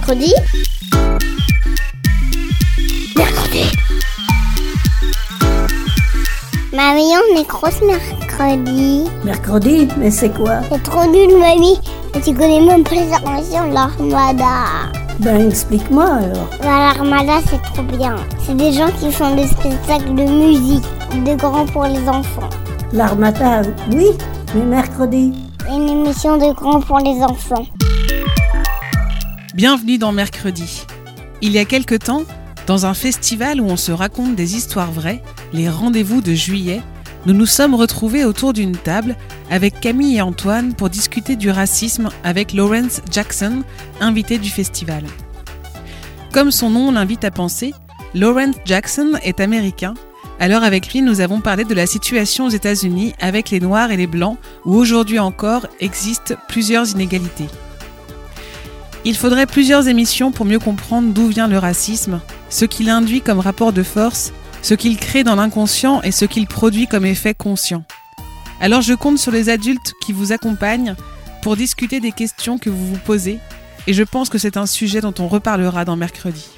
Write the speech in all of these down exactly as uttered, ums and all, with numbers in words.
Mercredi. Mercredi. Mamie, on est grosse mercredi. Mercredi? Mais c'est quoi? C'est trop nul, mamie. Et tu connais même pas les armations de l'Armada. Ben, explique-moi alors. Bah, l'Armada, c'est trop bien. C'est des gens qui font des spectacles de musique, de grands pour les enfants. L'Armada, oui, mais mercredi. Une émission de grands pour les enfants. Bienvenue dans Mercredi. Il y a quelque temps, dans un festival où on se raconte des histoires vraies, les rendez-vous de juillet, nous nous sommes retrouvés autour d'une table avec Camille et Antoine pour discuter du racisme avec Lawrence Jackson, invité du festival. Comme son nom l'invite à penser, Lawrence Jackson est américain. Alors avec lui, nous avons parlé de la situation aux États-Unis avec les Noirs et les Blancs, où aujourd'hui encore existent plusieurs inégalités. Il faudrait plusieurs émissions pour mieux comprendre d'où vient le racisme, ce qu'il induit comme rapport de force, ce qu'il crée dans l'inconscient et ce qu'il produit comme effet conscient. Alors je compte sur les adultes qui vous accompagnent pour discuter des questions que vous vous posez, et je pense que c'est un sujet dont on reparlera dans Mercredi.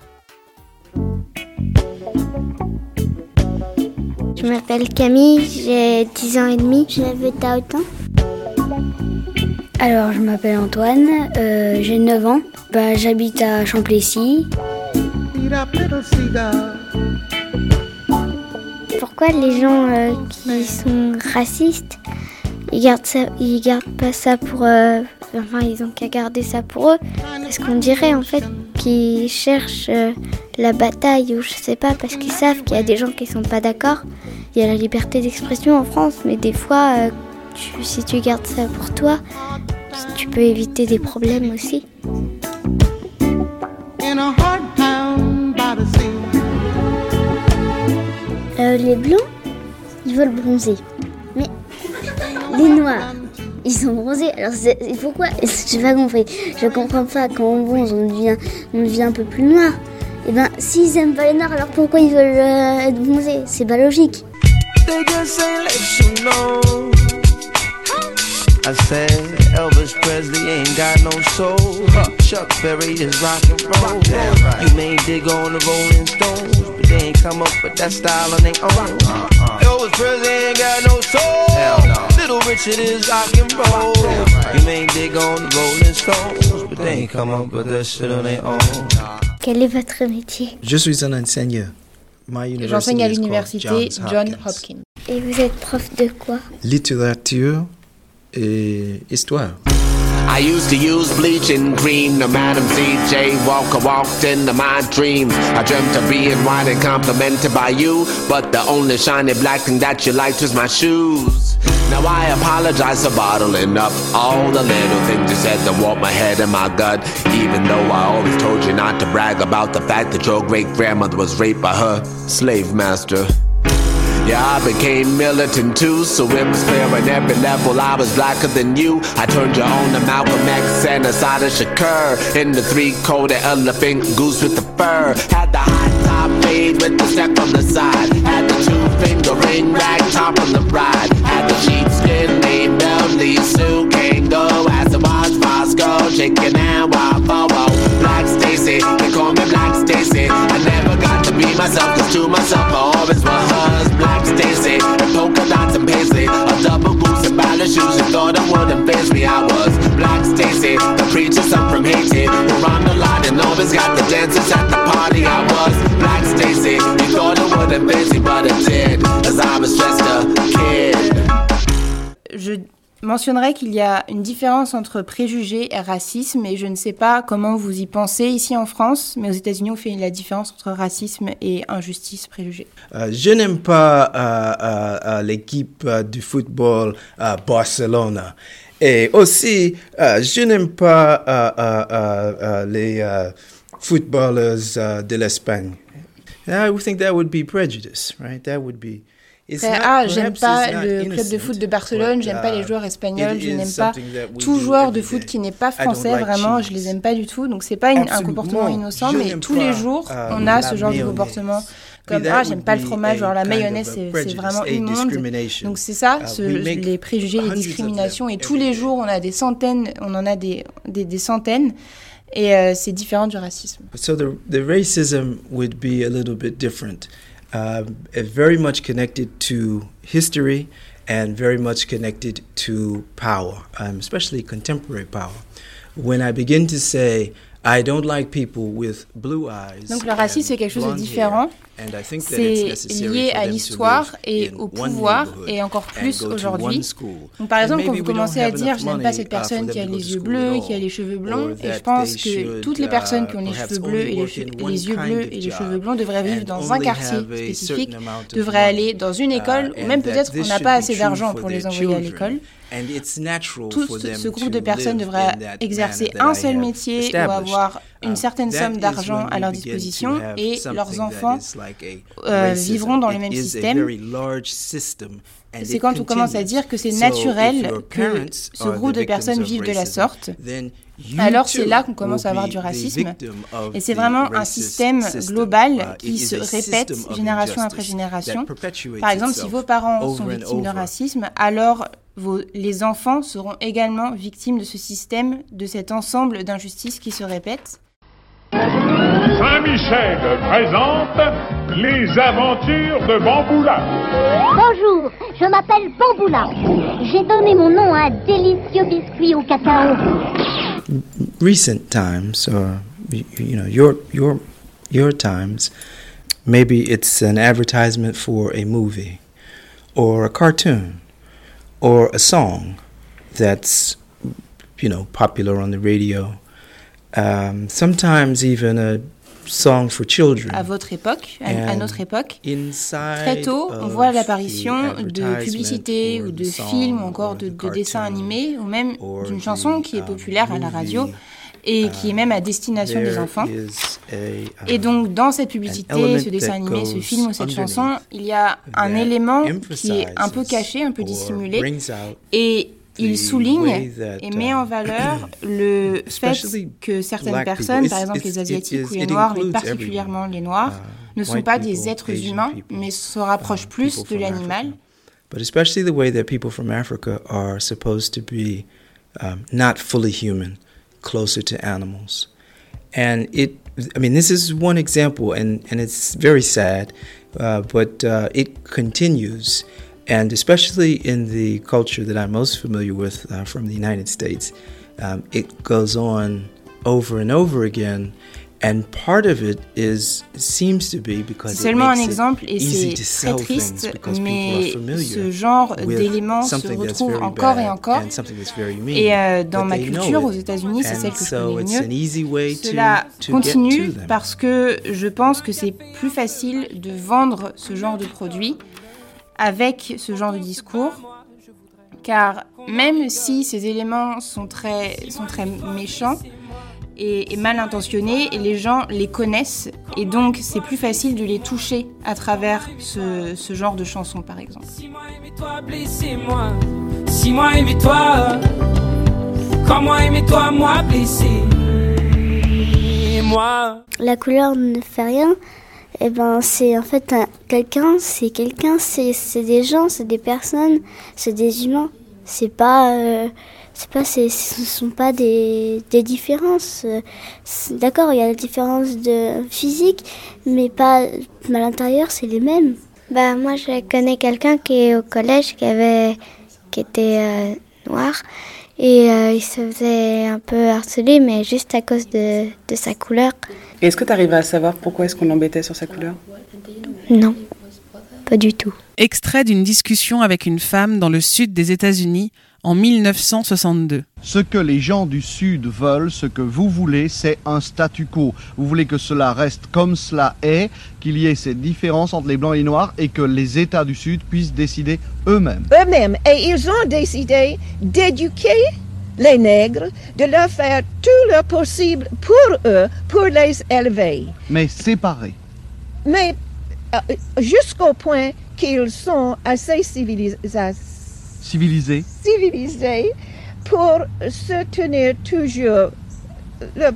Je m'appelle Camille, j'ai dix ans et demi. Je n'avais pas autant. Alors, je m'appelle Antoine, euh, j'ai neuf ans. Bah, j'habite à Champlessis. Pourquoi les gens euh, qui sont racistes, ils gardent ça, ils gardent pas ça pour euh, enfin, ils ont qu'à garder ça pour eux. Parce qu'on dirait en fait qu'ils cherchent euh, la bataille ou je sais pas, parce qu'ils savent qu'il y a des gens qui sont pas d'accord. Il y a la liberté d'expression en France, mais des fois, euh, tu, si tu gardes ça pour toi, tu peux éviter des problèmes aussi. Euh, les blancs, ils veulent bronzer. Mais les noirs, ils sont bronzés. Alors c'est, pourquoi? J'ai pas compris. Je comprends pas. Quand on bronze, on devient, on devient un peu plus noir. Et ben, s'ils aiment pas les noirs, alors pourquoi ils veulent euh, être bronzés? C'est pas logique. I said Elvis Presley ain't got no soul. Huh. Chuck Berry is rock and roll. Right. You may dig on the Rolling Stones, but they ain't come up with that style on their own. Uh-uh. Elvis Presley ain't got no soul. No. Little Richard is rock and roll. Right. You may dig on the Rolling Stones, but they ain't come up with that shit on their own. Quel est votre métier? Je suis un enseignant. J'enseigne à l'université Johns Hopkins. Et vous êtes prof de quoi? Littérature et histoire. I used to use bleaching cream. The Madam C J Walker walked into my dreams. I dreamt of being white and complimented by you, but the only shiny black thing that you liked was my shoes. Now I apologize for bottling up all the little things you said that warped my head and my gut. Even though I always told you not to brag about the fact that your great-grandmother was raped by her slave master. Yeah, I became militant too, so it was clear on every level I was blacker than you. I turned you on to Malcolm X and Assata Shakur, in the three-coated elephant goose with the fur. Had the high top fade with the step on the side. Had the two-finger ring rag top on the ride. Had the sheepskin named Belly Sue Kango as the watch Fosco, chicken and waffle. Black Stacy, they call me Black Stacy. I never got to be myself, cause to myself I always was Black Stacy, and polka dots and paisley, a double goose and ballet shoes. You thought it wouldn't faze me. I was Black Stacy, the preacher son from Haiti, who rhymed a lot and always got the dancers at the party. I was Black Stacy, you thought it wouldn't faze me, but it did, as I was just a kid. Je mentionnerai qu'il y a une différence entre préjugés et racisme, et je ne sais pas comment vous y pensez ici en France, mais aux États-Unis on fait la différence entre racisme et injustice, préjugés. Euh, je n'aime pas euh, euh, euh, l'équipe euh, du football euh, Barcelona, et aussi euh, je n'aime pas euh, euh, euh, euh, les euh, footballers euh, de l'Espagne. I would think that would be prejudice, right? That would be. Ah, j'aime pas le club de foot de Barcelone, j'aime pas les joueurs espagnols, je n'aime pas tout joueur de foot qui n'est pas français, vraiment, je les aime pas du tout. Donc c'est pas une, un comportement innocent, mais tous les jours, on a ce genre de comportement comme ah j'aime pas le fromage, alors la mayonnaise c'est, c'est vraiment immonde. Donc c'est ça, ce, les préjugés, les discriminations, et tous les jours on a des centaines, on en a des des, des centaines, et euh, c'est différent du racisme. So the the racism would be a little bit different, uh, very much connected to history and very much connected to power, um, especially contemporary power. When I begin to say I don't like people with blue eyes. Donc le racisme c'est quelque chose de différent. C'est lié à l'histoire et au pouvoir, et encore plus aujourd'hui. Donc par exemple, quand vous commencez à dire « je n'aime pas cette personne qui a les yeux bleus, qui a les cheveux blonds », et je pense que toutes les personnes qui ont les cheveux bleus et les, che- les yeux bleus et les cheveux blonds devraient vivre dans un quartier spécifique, devraient aller dans une école, ou même peut-être qu'on n'a pas assez d'argent pour les envoyer à l'école. Tout ce, ce groupe de personnes devrait exercer un seul métier ou avoir une certaine somme d'argent à leur disposition, et leurs enfants euh, vivront dans le même système. C'est quand on commence à dire que c'est naturel que ce groupe de personnes vivent de la sorte, alors c'est là qu'on commence à avoir du racisme. Et c'est vraiment un système global qui se répète génération après génération. Par exemple, si vos parents sont victimes de racisme, alors vos, les enfants seront également victimes de ce système, de cet ensemble d'injustices qui se répètent. Saint-Michel présente les aventures de Bamboula. Bonjour, je m'appelle Bamboula. J'ai donné mon nom à un délicieux biscuit au cacao. Recent times, or you know, your your your times, maybe it's an advertisement for a movie, or a cartoon, or a song that's, you know, popular on the radio. Um, sometimes even a song for children. À votre époque, à, à notre époque, très tôt, on voit l'apparition de publicités ou de films ou encore de, de dessins animés, ou même d'une chanson qui est populaire à la radio et qui est même à destination des enfants. Et donc, dans cette publicité, ce dessin animé, ce film ou cette chanson, il y a un élément qui est un peu caché, un peu dissimulé, et il souligne et met en valeur le fait que certaines personnes, par exemple les Asiatiques ou les Noirs, mais particulièrement les Noirs, ne sont pas des êtres humains, mais se rapprochent plus de l'animal. But especially the way that people from Africa are supposed to be um, not fully human, closer to animals. And it, I mean, this is one example, and, and it's very sad, uh, but uh, it continues. And especially in the culture that I'm most familiar with uh, from the United States, um, it goes on over and over again. And part of it is seems to be because c'est seulement un exemple et c'est très triste, mais ce genre d'éléments se retrouve encore et encore. Et euh, dans ma culture aux États-Unis, c'est celle que je connais le mieux. Cela continue parce que je pense que c'est plus facile de vendre ce genre de produit avec ce genre de discours, car même si ces éléments sont très, sont très méchants et, et mal intentionnés, et les gens les connaissent, et donc c'est plus facile de les toucher à travers ce, ce genre de chansons, par exemple. Si moi aimais-toi, blessez-moi. Si moi aimais-toi, quand moi aimais-toi, moi blessez-moi. La couleur ne fait rien. Eh ben, c'est en fait un, quelqu'un, c'est quelqu'un, c'est, c'est des gens, c'est des personnes, c'est des humains. C'est pas, euh, c'est pas, c'est, ce sont pas des, des différences. C'est, d'accord, il y a la différence de physique, mais pas, à l'intérieur, c'est les mêmes. Bah, moi, je connais quelqu'un qui est au collège, qui avait, qui était euh, noir. Et euh, il se faisait un peu harceler, mais juste à cause de, de sa couleur. Et est-ce que tu arrives à savoir pourquoi est-ce qu'on l'embêtait sur sa couleur ? Non, pas du tout. Extrait d'une discussion avec une femme dans le sud des États-Unis en mille neuf cent soixante-deux. Ce que les gens du Sud veulent, ce que vous voulez, c'est un statu quo. Vous voulez que cela reste comme cela est, qu'il y ait ces différences entre les Blancs et les Noirs et que les États du Sud puissent décider eux-mêmes. Eux-mêmes. Et ils ont décidé d'éduquer les nègres, de leur faire tout leur possible pour eux, pour les élever. Mais séparés. Mais euh, jusqu'au point qu'ils sont assez civilisés. Civilisés. Civilisés pour se tenir toujours le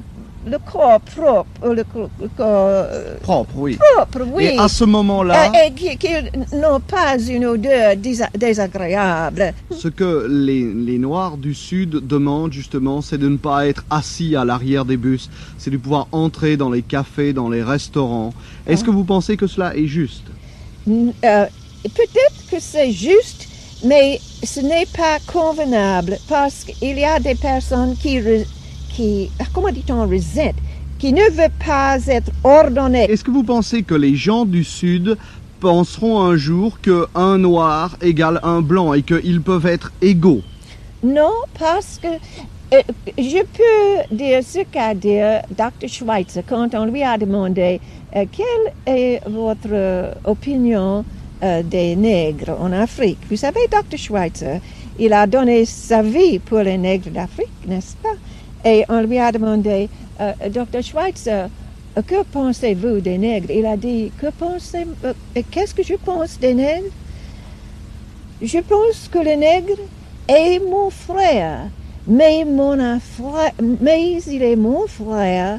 le corps propre, ou le, co- le corps euh, Propre, oui. propre, oui. Et à ce moment-là, Euh, et qui, qui n'ont pas une odeur désa- désagréable. ce que les, les Noirs du Sud demandent justement, c'est de ne pas être assis à l'arrière des bus, c'est de pouvoir entrer dans les cafés, dans les restaurants. Est-ce que vous pensez que cela est juste? N- euh, Peut-être que c'est juste, mais ce n'est pas convenable parce qu'il y a des personnes qui, re- qui comment dit-on, resentent, qui ne veulent pas être ordonnées. Est-ce que vous pensez que les gens du Sud penseront un jour qu'un Noir égale un Blanc et qu'ils peuvent être égaux? Non, parce que euh, je peux dire ce qu'a dit docteur Schweitzer quand on lui a demandé euh, quelle est votre euh, opinion euh, des nègres en Afrique. Vous savez, docteur Schweitzer, il a donné sa vie pour les nègres d'Afrique, n'est-ce pas? Et on lui a demandé, euh, docteur Schweitzer, euh, que pensez-vous des nègres? Il a dit, que pensez, euh, qu'est-ce que je pense des nègres? Je pense que les nègres est mon frère, mais, mon frère, mais il est mon frère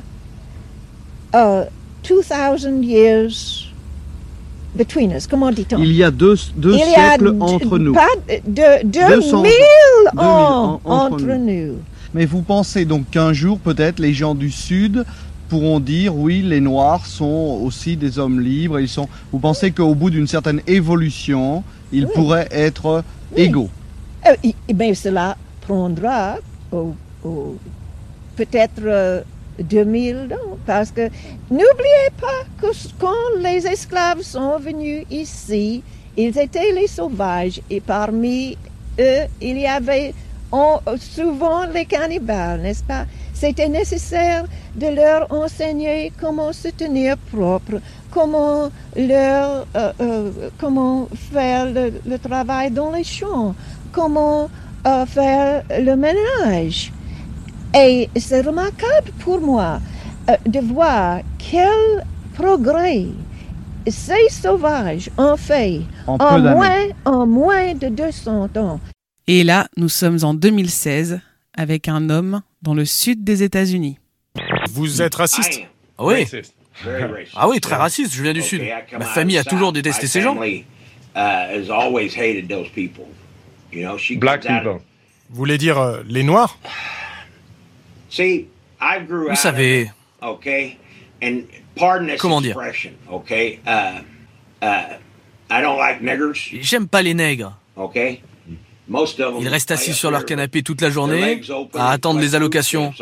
uh, two thousand years between us. Comment dit-on? Il y a deux, deux Il y a siècles d- entre nous. Pas de, deux deux cents mille deux mille ans ans entre entre nous. Mais vous pensez donc qu'un jour, peut-être, les gens du Sud pourront dire, oui, les Noirs sont aussi des hommes libres. Ils sont... Vous pensez qu'au bout d'une certaine évolution, ils Oui. pourraient être Oui. égaux? Euh, i- eh bien, cela prendra oh, oh, peut-être euh, deux mille ans, parce que n'oubliez pas que s- quand les esclaves sont venus ici, ils étaient les sauvages, et parmi eux, il y avait en- souvent les cannibales, n'est-ce pas? C'était nécessaire de leur enseigner comment se tenir propre, comment, leur, euh, euh, comment faire le, le travail dans les champs, comment euh, faire le ménage. Et c'est remarquable pour moi euh, de voir quel progrès ces sauvages ont fait En peu en, d'années. moins, en moins de deux cents ans. Et là, nous sommes en deux mille seize avec un homme dans le sud des États-Unis. Vous êtes raciste? Ah oui. Ah oui, très raciste, je viens du Sud. Ma famille a toujours détesté ces gens. Black people. Vous voulez dire euh, les Noirs? Vous savez... Comment dire? J'aime pas les nègres. Ils restent assis sur leur canapé toute la journée, à attendre les allocations.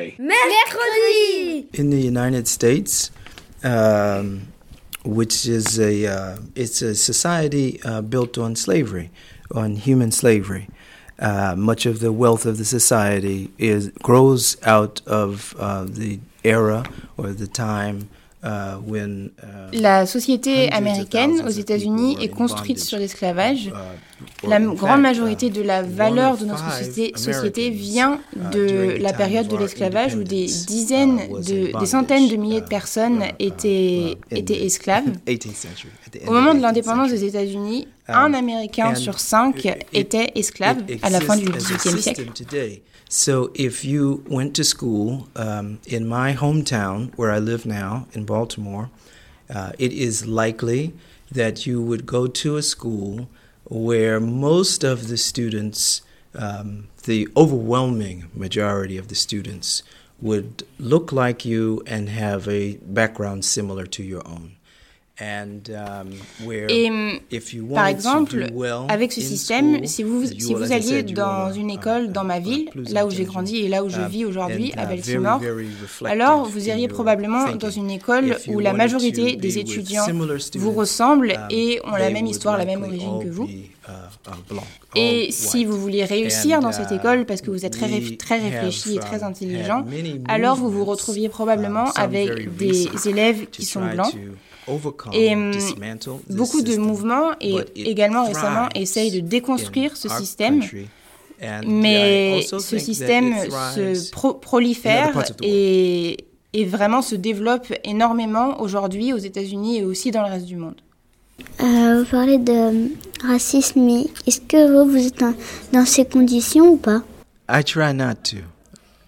Mercredi! In the United States, um, which is a uh, it's a society uh, built on slavery, on human slavery. Uh, much of the wealth of the society is grows out of uh, the era or the time uh, when. Uh, La société américaine aux États-Unis est construite sur l'esclavage. La m- grande majorité de la valeur de notre société, société vient de la période de l'esclavage où des dizaines, de, des centaines de milliers de personnes étaient, étaient esclaves. Au moment de l'indépendance des États-Unis, un Américain sur cinq était esclave à la fin du dix-huitième siècle. So if you went to school um, in my hometown, where I live now, in Baltimore, uh, it is likely that you would go to a school where most of the students, um, the overwhelming majority of the students, would look like you and have a background similar to your own. And, um, where Et if you par wanted exemple, to do well avec ce in système, school, si vous, you si will, vous as I alliez said, you dans will, une uh, école dans ma ville, là où j'ai grandi et là où je um, vis aujourd'hui, and, à uh, Baltimore, very, very reflective alors vous in iriez your probablement thinking. dans une école If you où la wanted majorité to des be with étudiants similar vous students, ressemblent um, et ont la they même would histoire, la même likely origine all que vous. be, uh, uh, blanc, Et all si white. vous vouliez réussir And, dans cette uh, école parce que vous êtes très, we très réfléchi et have, très um, intelligent, had many alors vous vous movements, retrouviez probablement um, some very avec des recent, élèves to qui sont try blancs. to overcome, Et hum, dismantle this beaucoup de system, mouvements et but it également récemment thrives essayent de déconstruire in ce our système. country. And Mais I also ce think that système it thrives se pro- in other prolifère parts of the world. et, et vraiment se développe énormément aujourd'hui aux États-Unis et aussi dans le reste du monde. Euh, vous parlez de euh, racisme, mais est-ce que vous, vous êtes dans, dans ces conditions ou pas? I try not to.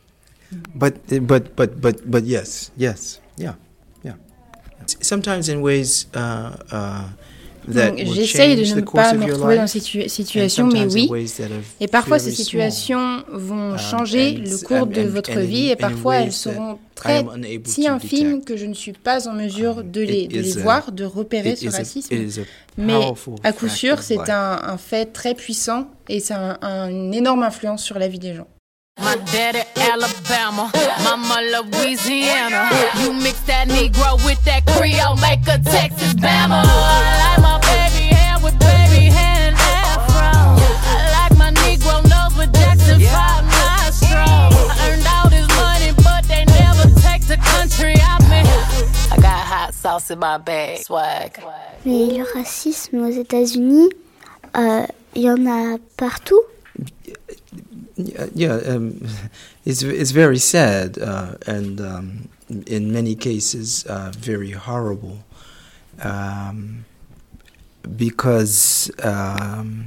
But but but but but yes, yes, yeah, yeah. Sometimes in ways uh, uh, that Donc, will j'essaye de change ne the course pas of me your retrouver dans life, ces situ- and situations, mais sometimes in oui. ways that are Et parfois, ces very situations vont Um, changer and- le cours de and- votre and in- vie, et and in parfois elles ways that seront I très am unable si to infimes detect. que je ne suis pas en mesure de les, It de les is a- voir, de repérer it ce is a- racisme. it is a Mais powerful à coup fact sûr, of c'est life. un, un fait très puissant et c'est un- un- une énorme influence sur la vie des gens. My daddy Alabama, mama Louisiana. You mix that Negro with that Creole, make a Texas Bama. I like my baby hair with baby hair and afro. I like my Negro nose with Jackson five nostrils. I earned all this money, but they never take the country out me. I got hot sauce in my bag, swag. Mais le racisme aux États-Unis, euh, il y en a partout. Yeah, yeah um, it's it's very sad uh, and um, in many cases uh, very horrible um, because um,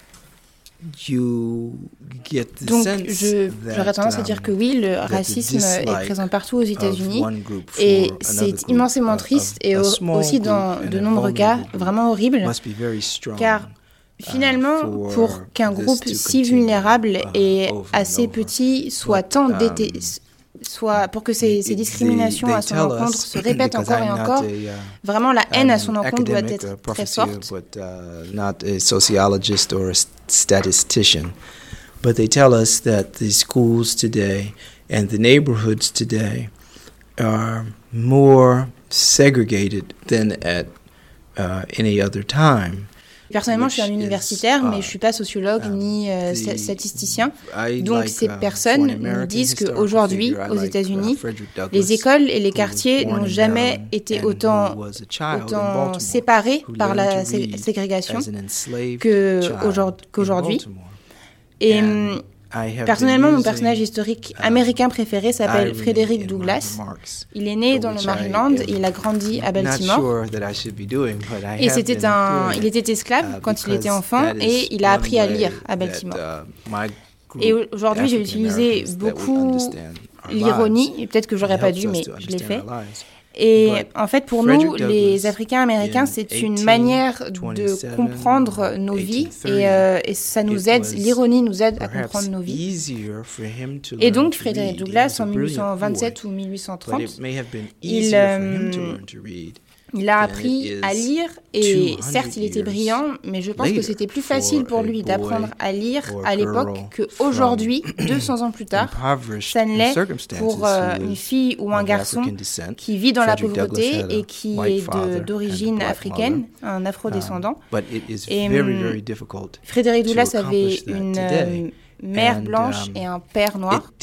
you get the Donc, sense je, that, j'aurais tendance à dire que oui, le um, racisme that the est présent partout aux dislike États-Unis, of one group for et another c'est group, immensément uh, triste of et a au- small aussi group dans and de a nombreux cas vulnerable group vraiment horribles, must be very strong, car finalement, uh, for pour qu'un this groupe to si continue, vulnérable uh, et over and assez over. petit soit But, tant um, dété- soit pour que ces, ces discriminations they à son tell encontre us, se répètent because encore et I'm not encore, a, uh, vraiment la haine à I'm son an encontre doit academic, être a très professor, forte. but uh, not a sociologist or a st- statistician. But they tell us that the schools today and the neighborhoods today are more segregated than at uh, any other time. Personnellement, je suis un universitaire, mais je ne suis pas sociologue ni euh, sta- statisticien. Donc, ces personnes nous disent qu'aujourd'hui, aux États-Unis, les écoles et les quartiers n'ont jamais été autant, autant séparés par la sé- ségrégation que aujourd- qu'aujourd'hui. Et personnellement, mon personnage historique américain préféré s'appelle Frederick Douglass. Il est né dans le Maryland et il a grandi à Baltimore. Et c'était un, il était esclave quand il était enfant et il a appris à lire à Baltimore. Et aujourd'hui, j'ai utilisé beaucoup l'ironie, et peut-être que j'aurais pas dû, mais je l'ai fait. Et en fait, pour nous, les Africains-Américains, c'est une manière de comprendre nos vies et, euh, et ça nous aide, l'ironie nous aide à comprendre nos vies. Et donc, Frederick Douglass, en dix-huit cent vingt-sept ou dix-huit cent trente, il, euh, il a appris à lire et certes, il était brillant, mais je pense que c'était plus facile pour lui d'apprendre à lire à l'époque qu'aujourd'hui, deux cents ans plus tard, ça ne l'est pour euh, une fille ou un garçon qui vit dans la pauvreté et qui est de, d'origine africaine, un afrodescendant. Et euh, Frederick Douglass avait une euh, mère blanche et un père noir.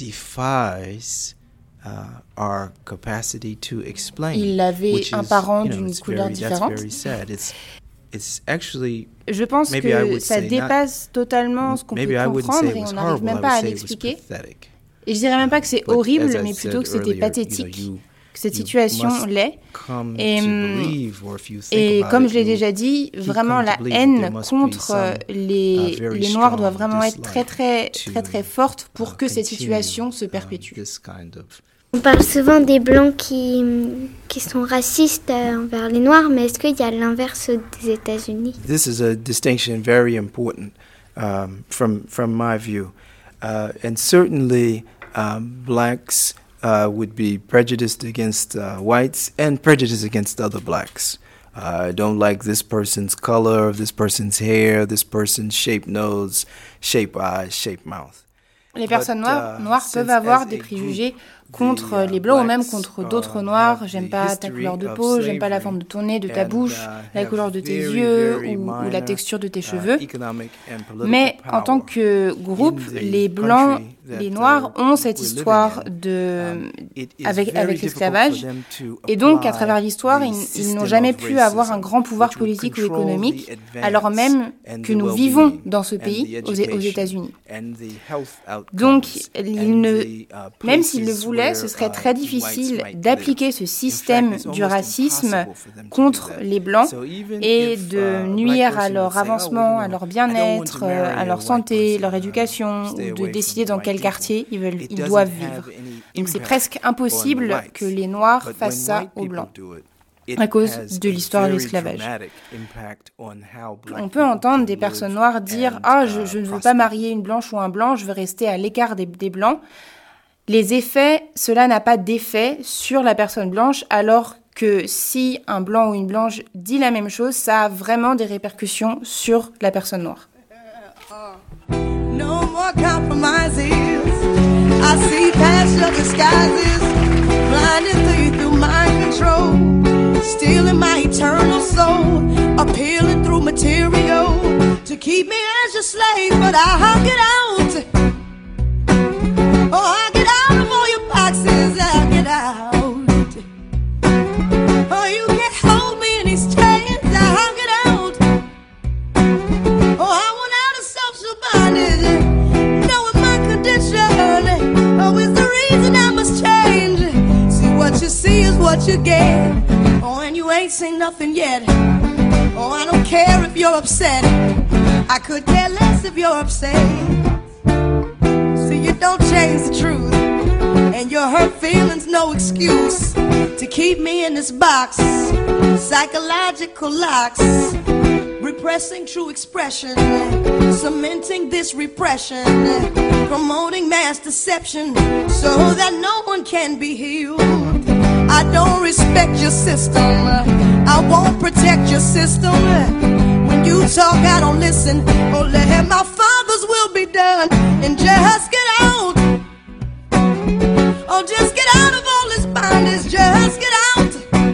Uh, our capacity to explain, il avait which un is, parent you know, d'une it's couleur very, différente. That's very sad. It's, it's actually, je pense maybe I que would ça say dépasse not, totalement ce qu'on peut comprendre et on n'arrive même pas à l'expliquer. Et je dirais même pas que c'est horrible, mais plutôt que c'était pathétique. You know, que cette situation l'est. Et, et comme je l'ai déjà dit, vraiment la haine contre les, les Noirs doit vraiment être très très très très forte pour que cette situation se perpétue. On parle souvent des Blancs qui, qui sont racistes envers les Noirs, mais est-ce qu'il y a l'inverse des États-Unis? This is a distinction very important um, from, from my view. Uh, and certainly um, blacks Uh, would be prejudiced against uh, whites and prejudiced against other blacks. Uh, I don't like this person's color, this person's hair, this person's shaped nose, shape eyes, shape mouth. Les personnes noires, noires peuvent avoir des préjugés contre les blancs ou même contre d'autres noirs. J'aime pas ta couleur de peau, j'aime pas la forme de ton nez, de ta bouche, la couleur de tes yeux ou, ou la texture de tes cheveux. Mais en tant que groupe, les blancs, les noirs ont cette histoire de, avec, avec l'esclavage. Et donc, à travers l'histoire, ils, ils n'ont jamais pu avoir un grand pouvoir politique ou économique, alors même que nous vivons dans ce pays, aux, aux États-Unis. Donc, ils ne, même s'ils le voulaient, ce serait très difficile d'appliquer ce système du racisme contre les Blancs et de nuire à leur avancement, à leur bien-être, à leur santé, leur éducation, ou de décider dans quel quartier ils, veulent, ils doivent vivre. Donc c'est presque impossible que les Noirs fassent ça aux Blancs, à cause de l'histoire de l'esclavage. On peut entendre des personnes noires dire « Ah, je, je ne veux pas marier une blanche ou un blanc, je veux rester à l'écart des, des blancs ». Les effets, cela n'a pas d'effet sur la personne blanche, alors que si un blanc ou une blanche dit la même chose, ça a vraiment des répercussions sur la personne noire. No more compromises. I see past your disguises, blinding through you through mind control, stealing my eternal soul, appealing through material to keep me as your slave. But I'll get out. Oh, I'll get out of all your boxes. I'll get out. Oh, you can't hold me in these chains. I'll get out. Oh, I want out of social bondage. Knowing my condition. Oh, it's the reason I must change. See, what you see is what you get. Oh, and you ain't seen nothing yet. Oh, I don't care if you're upset. I could care less if you're upset. See, you don't change the truth. And your hurt feelings no excuse to keep me in this box. Psychological locks, repressing true expression, cementing this repression, promoting mass deception so that no one can be healed. I don't respect your system, I won't protect your system. When you talk, I don't listen. Oh, let my father's will be done and just get out. Oh, just get out of all this bondage, just get out.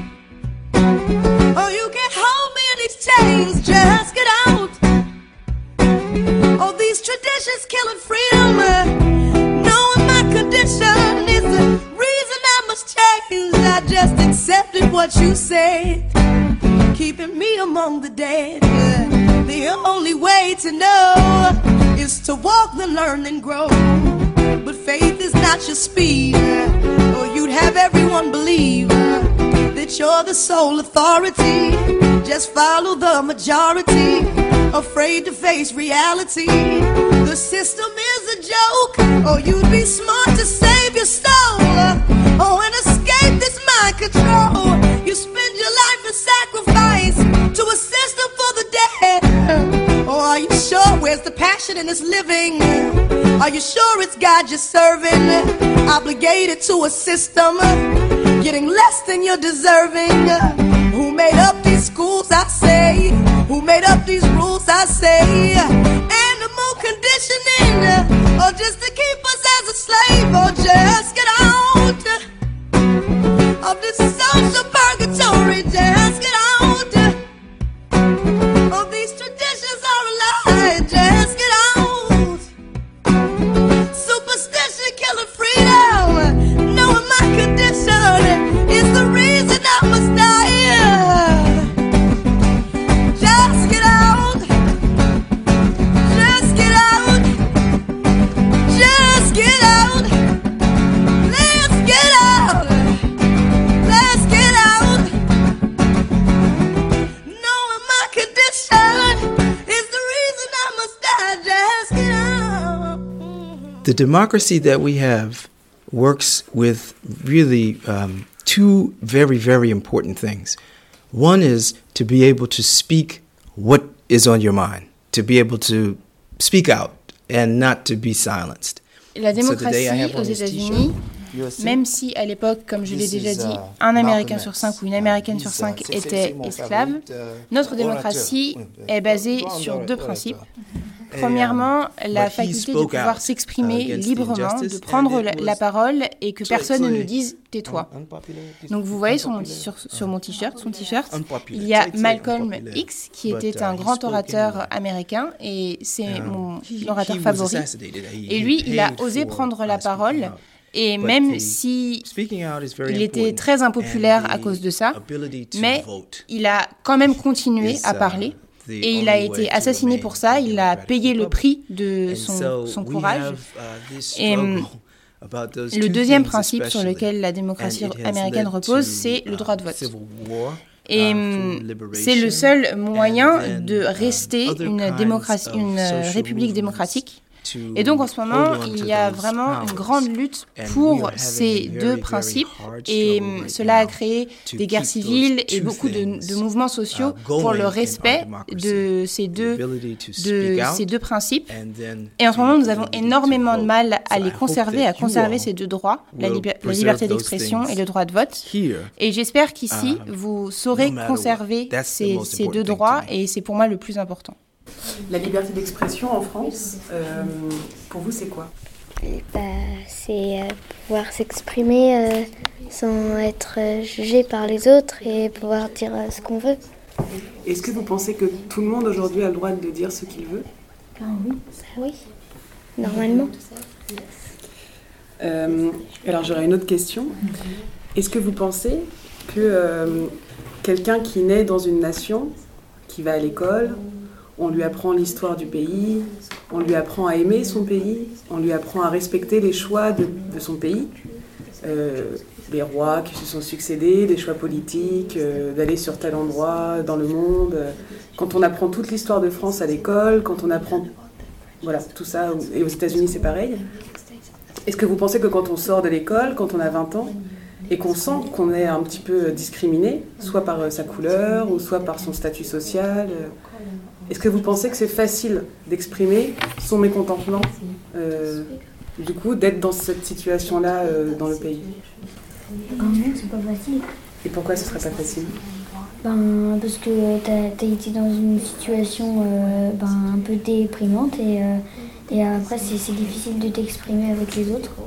Oh, you can't hold me in these chains, just get out. Oh, these traditions killing freedom, knowing my condition is the reason I must change. I just accepted what you said, keeping me among the dead. The only way to know is to walk, then learn, then grow. But faith is not your speed, or you'd have everyone believe that you're the sole authority. Just follow the majority, afraid to face reality. The system is a joke, or you'd be smart to save your soul. Oh, and escape this mind control. You spend your life in sacrifice to a system for the dead. Oh, are you sure? Where's the passion in this living? Are you sure it's God you're serving? Obligated to a system, getting less than you're deserving. Who made up these schools, I say? Who made up these rules, I say? Animal conditioning, or just to keep us as a slave, or just get out of this social purgatory, just get out. Oh, these traditions are a lie, just get out. Superstition killing freedom, knowing my condition is the reason I must die. Just get out. Just get out. Just get out. Let's get out. Let's get out. Knowing my condition is the reason I must die. Just get out. The democracy that we have works with really um, two very, very important things. One is to be able to speak what is on your mind, to be able to speak out and not to be silenced. La démocratie aux États-Unis, même si à l'époque, comme je l'ai déjà dit, un Américain sur cinq ou une Américaine sur cinq était esclave, notre démocratie est basée sur deux principes. Premièrement, la faculté de pouvoir s'exprimer librement, de prendre la, la parole et que personne ne nous dise « tais-toi ». Donc vous voyez sur mon, sur, sur mon t-shirt, son t-shirt, il y a Malcolm X qui était un grand orateur américain et c'est mon orateur favori. Et lui, il a osé prendre la parole. Et même si il était très impopulaire à cause de ça, mais il a quand même continué à parler. Et il a été assassiné pour ça, il a payé le prix de son, son courage. Et le deuxième principe sur lequel la démocratie américaine repose, c'est le droit de vote. Et c'est le seul moyen de rester une, démocratie, une république démocratique. Et donc en ce moment, il y a vraiment une grande lutte pour ces deux principes et cela a créé des guerres civiles et beaucoup de, de mouvements sociaux pour le respect de ces deux, de ces deux principes. Et en ce moment, nous avons énormément de mal à les conserver, à conserver ces deux droits, la, li- la liberté d'expression et le droit de vote. Et j'espère qu'ici, vous saurez conserver ces, ces deux droits et c'est pour moi le plus important. La liberté d'expression en France, euh, pour vous, c'est quoi ? Bah, c'est euh, pouvoir s'exprimer euh, sans être euh, jugé par les autres et pouvoir dire euh, ce qu'on veut. Est-ce que vous pensez que tout le monde aujourd'hui a le droit de dire ce qu'il veut ? Ah oui. Bah oui, normalement. Euh, alors j'aurais une autre question. Est-ce que vous pensez que euh, quelqu'un qui naît dans une nation, qui va à l'école, on lui apprend l'histoire du pays, on lui apprend à aimer son pays, on lui apprend à respecter les choix de, de son pays, euh, les rois qui se sont succédés, les choix politiques, euh, d'aller sur tel endroit dans le monde. Quand on apprend toute l'histoire de France à l'école, quand on apprend voilà, tout ça, et aux États-Unis c'est pareil, est-ce que vous pensez que quand on sort de l'école, quand on a vingt ans, et qu'on sent qu'on est un petit peu discriminé, soit par sa couleur, ou soit par son statut social, est-ce que vous pensez que c'est facile d'exprimer son mécontentement, euh, du coup, d'être dans cette situation-là euh, dans le pays ? Quand même, c'est pas facile. Et pourquoi ce serait pas facile ? Ben, parce que t'as, t'as été dans une situation euh, ben, un peu déprimante et, euh, et après, c'est, c'est difficile de t'exprimer avec les autres.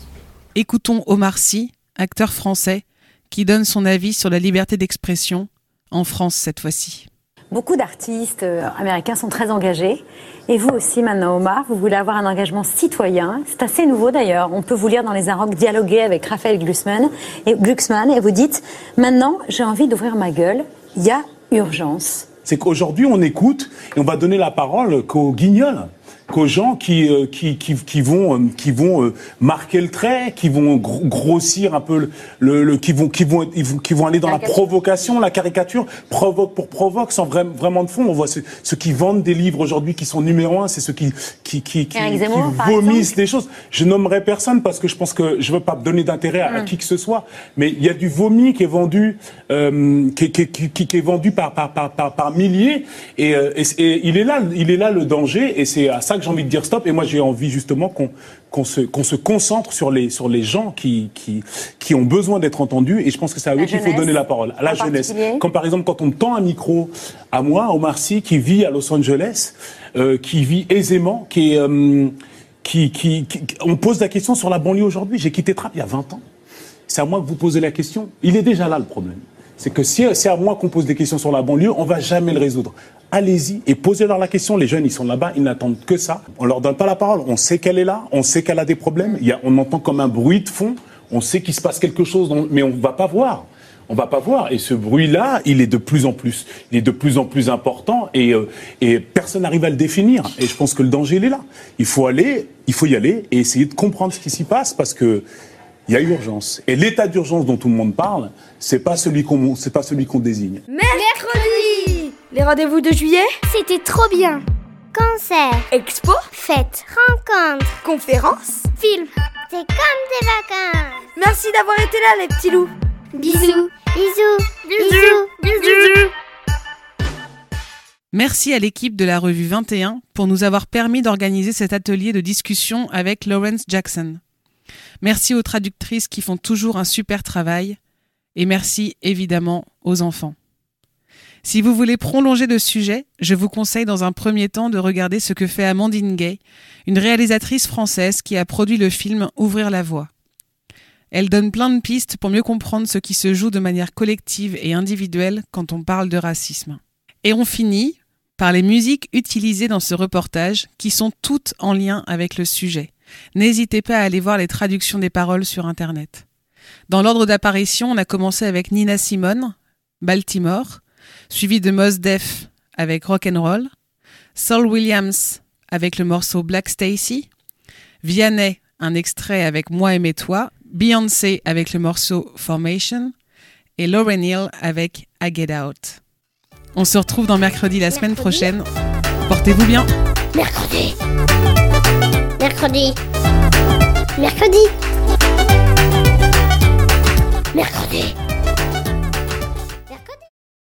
Écoutons Omar Sy, acteur français, qui donne son avis sur la liberté d'expression, en France cette fois-ci. Beaucoup d'artistes américains sont très engagés. Et vous aussi, maintenant, Omar, vous voulez avoir un engagement citoyen. C'est assez nouveau, d'ailleurs. On peut vous lire dans les Inrocks dialoguer avec Raphaël Glucksmann et, Glucksmann, et vous dites « Maintenant, j'ai envie d'ouvrir ma gueule. Il y a urgence. » C'est qu'aujourd'hui, on écoute et on va donner la parole qu'aux guignols, qu'aux gens qui, euh, qui, qui, qui vont, euh, qui vont euh, marquer le trait, qui vont gro- grossir un peu le, le, le qui vont, qui vont, qui vont aller dans la provocation, la caricature, provoque pour provoque, sans vra- vraiment de fond. On voit ceux, ceux qui vendent des livres aujourd'hui qui sont numéro un, c'est ceux qui, qui, qui, qui, qui Zemmour, vomissent des choses. Je nommerai personne parce que je pense que je veux pas donner d'intérêt à, mmh. à qui que ce soit, mais il y a du vomi qui est vendu, euh, qui, qui, qui, qui, qui est vendu par, par, par, par, par milliers, et, et, et il est là, il est là le danger, et c'est à ça que j'ai envie de dire stop. Et moi j'ai envie justement qu'on qu'on se qu'on se concentre sur les sur les gens qui qui qui ont besoin d'être entendus, et je pense que c'est à eux qu'il faut donner la parole, à la jeunesse. Comme par exemple quand on tend un micro à moi, Omar Sy, qui vit à Los Angeles, euh, qui vit aisément, qui est euh, qui, qui qui on pose la question sur la banlieue aujourd'hui. J'ai quitté Trappes il y a vingt ans. C'est à moi que vous posez la question. Il est déjà là le problème. C'est que si c'est à moi qu'on pose des questions sur la banlieue, on va jamais le résoudre. Allez-y et posez-leur la question. Les jeunes, ils sont là-bas, ils n'attendent que ça. On leur donne pas la parole. On sait qu'elle est là, on sait qu'elle a des problèmes. Il y a, on entend comme un bruit de fond. On sait qu'il se passe quelque chose, mais on va pas voir. On va pas voir. Et ce bruit-là, il est de plus en plus, il est de plus en plus important, et euh, et personne n'arrive à le définir. Et je pense que le danger, il est là. Il faut aller, il faut y aller et essayer de comprendre ce qui s'y passe, parce que il y a urgence. Et l'état d'urgence dont tout le monde parle, c'est pas celui qu'on, c'est pas celui qu'on désigne. Mercredi! Les rendez-vous de juillet? C'était trop bien. Concert, expo, fête, rencontre, conférence, film. C'est comme des vacances. Merci d'avoir été là, les petits loups. Bisous, bisous, bisous, bisous, bisous. Merci à l'équipe de la revue vingt et un pour nous avoir permis d'organiser cet atelier de discussion avec Lawrence Jackson. Merci aux traductrices qui font toujours un super travail. Et merci évidemment aux enfants. Si vous voulez prolonger le sujet, je vous conseille dans un premier temps de regarder ce que fait Amandine Gay, une réalisatrice française qui a produit le film Ouvrir la voie. Elle donne plein de pistes pour mieux comprendre ce qui se joue de manière collective et individuelle quand on parle de racisme. Et on finit par les musiques utilisées dans ce reportage qui sont toutes en lien avec le sujet. N'hésitez pas à aller voir les traductions des paroles sur Internet. Dans l'ordre d'apparition, on a commencé avec Nina Simone, Baltimore, suivi de Mos Def avec Rock'n'Roll, Saul Williams avec le morceau Black Stacy, Vianney, un extrait avec Moi Aimer Toi, Beyoncé avec le morceau Formation et Lauryn Hill avec I Get Out. On se retrouve dans Mercredi la semaine prochaine. Portez-vous bien. Mercredi. Mercredi. Mercredi. Mercredi.